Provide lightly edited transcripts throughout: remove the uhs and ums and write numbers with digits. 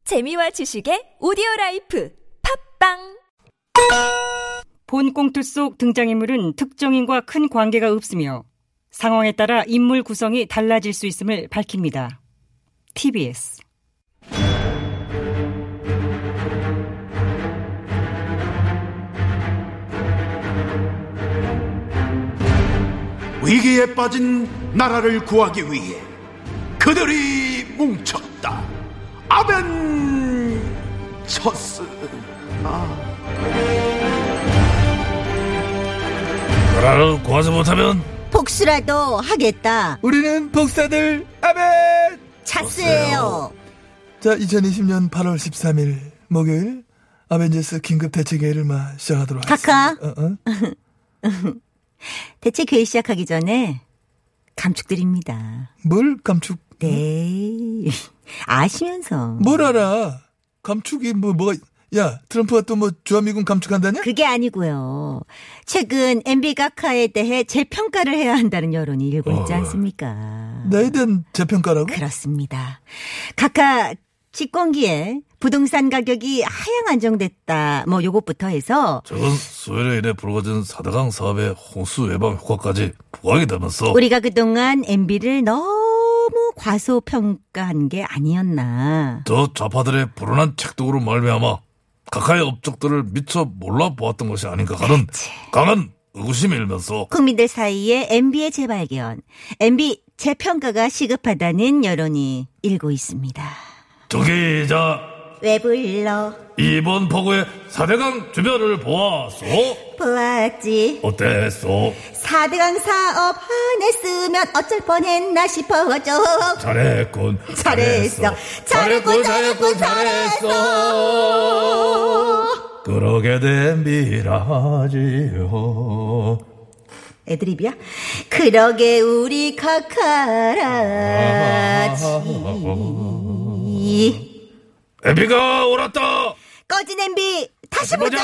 재미와 지식의 오디오라이프 팝빵. 본 꽁트 속 등장인물은 특정인과 큰 관계가 없으며 상황에 따라 인물 구성이 달라질 수 있음을 밝힙니다. TBS. 위기에 빠진 나라를 구하기 위해 그들이 뭉쳤다. 아벤처스. 나라를 구하지 못하면 복수라도 하겠다. 우리는 복사들 아멘 차스예요. 자, 2020년 8월 13일 목요일 아벤져스 긴급 대책회의를 시작하도록 하겠습니다. 카카. 대책회의 시작하기 전에 감축드립니다. 뭘 감축? 네. 아시면서. 뭘 알아? 감축이 뭐가? 야, 트럼프가 또 주한미군 감축한다냐? 그게 아니고요. 최근 MB 카카에 대해 재평가를 해야 한다는 여론이 일고 있지 않습니까? 나에 대한 재평가라고? 그렇습니다. 카카 집권기에 부동산 가격이 하향 안정됐다. 요것부터 해서 적은 소요로 인해 불거진 4대강 사업의 홍수 예방 효과까지 부각이 되면서 우리가 그동안 MB를 너무 과소평가한 게 아니었나. 저 좌파들의 불운한 책독으로 말미암아 각하의 업적들을 미처 몰라보았던 것이 아닌가 하는 강한 의구심이 일면서 국민들 사이에 MB의 재발견, MB 재평가가 시급하다는 여론이 일고 있습니다. 저기자 왜 불러? 이번 폭우의 4대강 주변을 보았소? 보았지. 어땠소? 4대강 사업 화냈으면 어쩔 뻔했나 싶어져. 잘했군. 잘했어. 그러게 된 미라지요. 애드립이야? 그러게 우리 카카라지. MB가 옳았다. 꺼진 MB 다시 보자.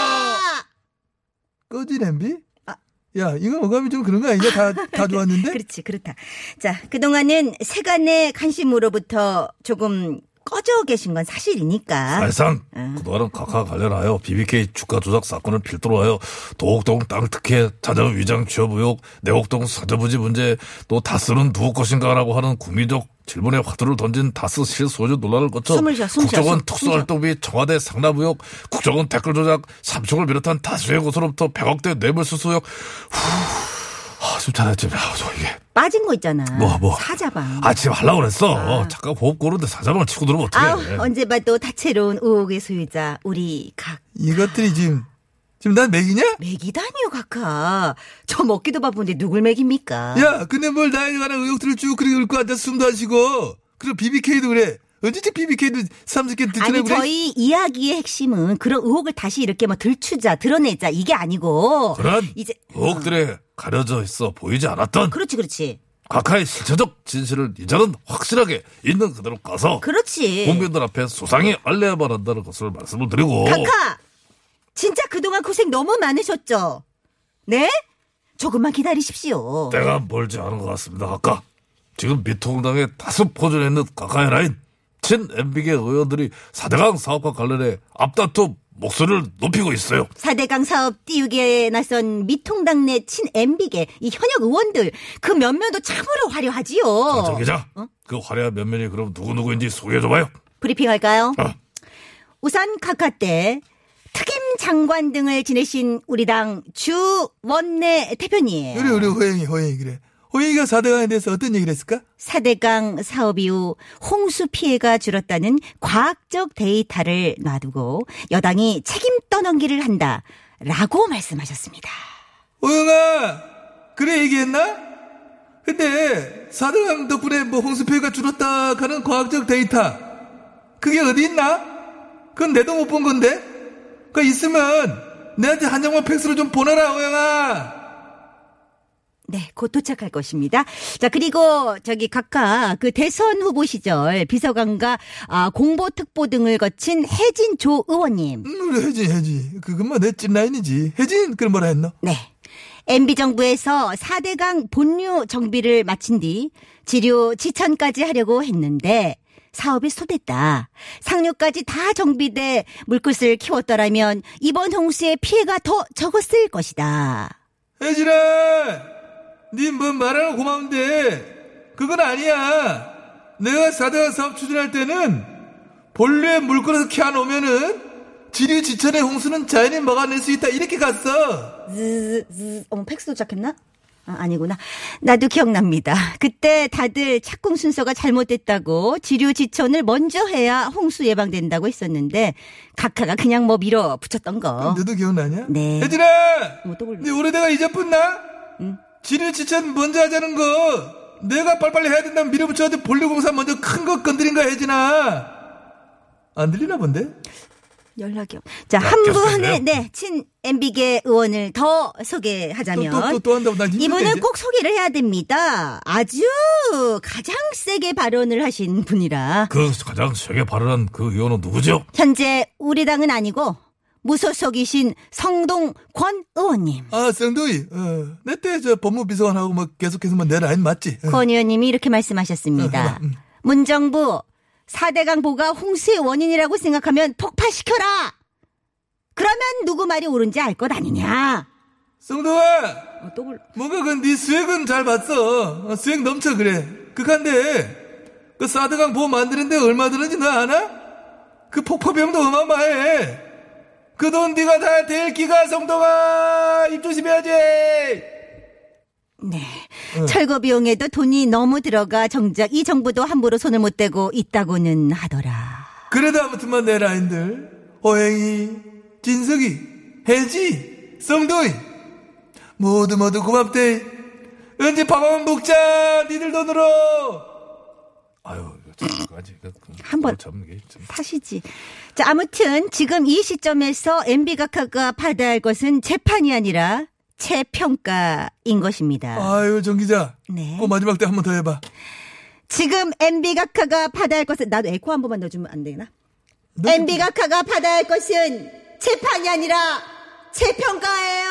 꺼진 MB? 야, 이거 어감이 좀 그런 거 아니냐? 다 좋았는데? 그렇지, 그렇다. 자, 그동안은 세간의 관심으로부터 조금 꺼져 계신 건 사실이니까. 사실상 그동안은 각하 관련하여 BBK 주가 조작 사건을 필두로 하여 도곡동 땅 특혜, 자녀 위장 취업 의혹, 내곡동 사저부지 문제, 또 다스는 누구 것인가라고 하는 국민적 질문에 화두를 던진 다스 실소유 논란을 거쳐 국정원 특수활동비 청와대 상납 의혹, 국정원 댓글 조작, 삼총을 비롯한 다수의 곳으로부터 100억대 뇌물수수 의혹. 좀 잘했지. 이게 빠진 거 있잖아. 뭐. 사자방. 지금 하려고 그랬어. 잠깐 호흡 고르는데 사자방을 치고 들어오면 어떡해. 언제 봐도 다채로운 의혹의 소유자 우리 각. 이것들이 지금 난 맥이냐? 맥이다니요, 각하. 저 먹기도 바쁜데 누굴 맥입니까? 야, 근데 뭘 나에 관한 의혹들을 쭉 그렇게 읊고 앉아서 숨도 안 쉬고. 그리고 BBK도 그래. 언제쯤 BBK도 30개 듣더라고. 아니, 저희 이야기의 핵심은 그런 의혹을 다시 이렇게 드러내자 이게 아니고. 그런 이제 의혹들에 가려져 있어 보이지 않았던. 그렇지. 각하의 실체적 진실을 이제는 확실하게 있는 그대로 가서. 그렇지. 국민들 앞에 소상히 알려야만 한다는 것을 말씀을 드리고. 각하! 진짜 그동안 고생 너무 많으셨죠? 네? 조금만 기다리십시오. 때가 멀지 않은 것 같습니다, 각하. 지금 미통당에 다수 포진해 있는 각하의 라인, 친 MB계 의원들이 4대강 사업과 관련해 앞다투 목소리를 높이고 있어요. 4대강 사업 띄우기에 나선 미통당 내 친 MB계 이 현역 의원들 그 면면도 참으로 화려하지요. 정 기자, 그 화려한 면면이 그럼 누구인지 소개해줘봐요. 브리핑할까요? 우선 각하 때 특임 장관 등을 지내신 우리 당 주원내 대표님. 그래, 호영이 그래. 호영이가 4대강에 대해서 어떤 얘기를 했을까? 4대강 사업 이후 홍수 피해가 줄었다는 과학적 데이터를 놔두고 여당이 책임 떠넘기를 한다라고 말씀하셨습니다. 호영아, 그래 얘기했나? 근데 4대강 덕분에 홍수 피해가 줄었다 하는 과학적 데이터 그게 어디 있나? 그건 내도 못 본 건데. 그거 있으면 내한테 한 장만 팩스로 좀 보내라, 호영아. 네, 곧 도착할 것입니다. 자, 그리고 각하 그 대선 후보 시절 비서관과 공보특보 등을 거친 혜진조 의원님. 우리 혜진. 그건 내 찐라인이지. 혜진, 그럼 뭐라 했노? 네. MB정부에서 4대강 본류 정비를 마친 뒤 지류 지천까지 하려고 했는데 사업이 소됐다. 상류까지 다 정비돼 물끝을 키웠더라면 이번 홍수의 피해가 더 적었을 것이다. 혜진아, 니 뭐 말하는 고마운데 그건 아니야. 내가 4대강 사업 추진할 때는 본래 물건에서 키워놓으면은 지류 지천의 홍수는 자연이 막아낼 수 있다 이렇게 갔어. 어머, 팩스 도착했나? 아니구나. 나도 기억납니다. 그때 다들 착공 순서가 잘못됐다고 지류 지천을 먼저 해야 홍수 예방된다고 했었는데 각하가 그냥 뭐 밀어붙였던 거. 너도 기억나냐? 네. 혜진아, 또 네 올해대가 잊어뿐나? 응. 지류 지천 먼저 하자는 거 내가 빨리빨리 해야 된다면 밀어붙여도 본류공사 먼저 큰 거 건드린 거야. 혜진아, 안 들리나 본데? 연락이 자, 한 분의 친 MB계 의원을 더 소개하자면 또 한다고 나 이분은 꼭 소개를 해야 됩니다. 아주 가장 세게 발언을 하신 분이라. 그 가장 세게 발언한 그 의원은 누구죠? 현재 우리 당은 아니고 무소속이신 성동 권 의원님. 아, 성도이. 내 때 저 법무비서관하고 뭐 계속해서 뭐 내 라인 맞지? 권 의원님이 이렇게 말씀하셨습니다. 문정부 4대강 보가 홍수의 원인이라고 생각하면 폭파시켜라. 그러면 누구 말이 옳은지 알 것 아니냐. 성동아, 뭔가 네 수액은 잘 봤어. 수액 넘쳐 그래. 극한데 그 4대강 보호 만드는데 얼마 드는지 너 아나? 그 폭파비용도 어마어마해. 그 돈 네가 다 댈 기가. 성동아, 입 조심해야지. 네. 철거 비용에도 돈이 너무 들어가 정작 이 정부도 함부로 손을 못 대고 있다고는 하더라. 그래도 아무튼만 내 라인들 호행이, 진석이, 혜지, 성도이 모두 고맙대. 언제 밥 한번 먹자. 니들 돈으로. 아유, 저까지 한번 사시지. 자, 아무튼 지금 이 시점에서 MB각하가 받아야 할 것은 재판이 아니라 재평가인 것입니다. 아유, 정 기자. 네. 꼭 마지막 때 한 번 더 해봐. 지금 MB각하가 받아야 할 것은, 나도 에코 한 번만 넣어주면 안 되나? MB각하가 받아야 할 것은 재판이 아니라 재평가예요.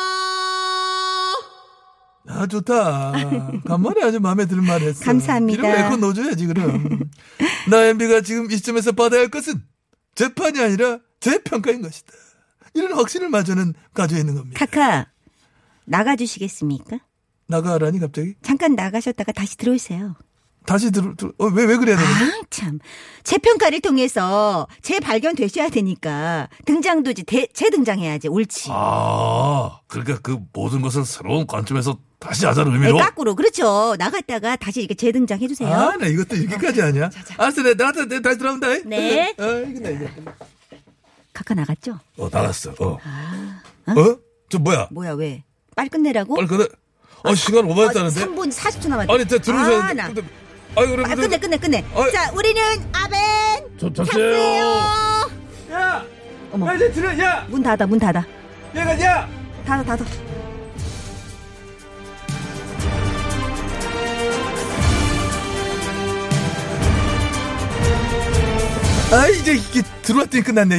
아, 좋다. 간만에 아주 마음에 드는 말 했어. 감사합니다. 이러면 에코 넣어줘야지, 그럼. 나 MB가 지금 이 시점에서 받아야 할 것은 재판이 아니라 재평가인 것이다. 이런 확신을 마저는 가지고 있는 겁니다. 카카, 나가주시겠습니까? 나가라니 갑자기? 잠깐 나가셨다가 다시 들어오세요. 다시 왜 그래야 되는데? 아, 참. 재평가를 통해서 재발견되셔야 되니까 등장도지 재등장해야지. 옳지. 아, 그러니까 그 모든 것을 새로운 관점에서 다시 하자는 의미로? 네, 거꾸로. 그렇죠. 나갔다가 다시 이렇게 재등장해주세요. 아, 나 이것도 이렇게까지 하냐? 알았어, 내가 다시 들어온다. 네. 이거다. 카카 나갔죠? 나갔어. 어? 저 뭐야? 뭐야, 왜? 빨리 끝내라고? 빨리 끝내. 시간 오버했다는데? 3분 40초 남았다. 아니, 들어오셔야 돼. 끝내. 자, 우리는 아벤! 잡세요. 야! 어머. 이제 들어, 야! 문 닫아. 얘가, 야! 닫아. 아, 이제 이게 들어왔더니 끝났네.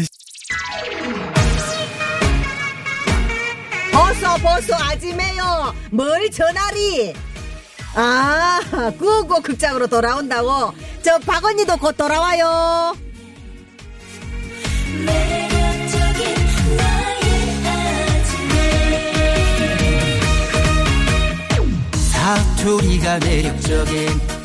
벗어 아지매요. 뭘 전화리. 아, 구호고 극장으로 돌아온다고. 저 박언니도 곧 돌아와요. 사투리가 매력적인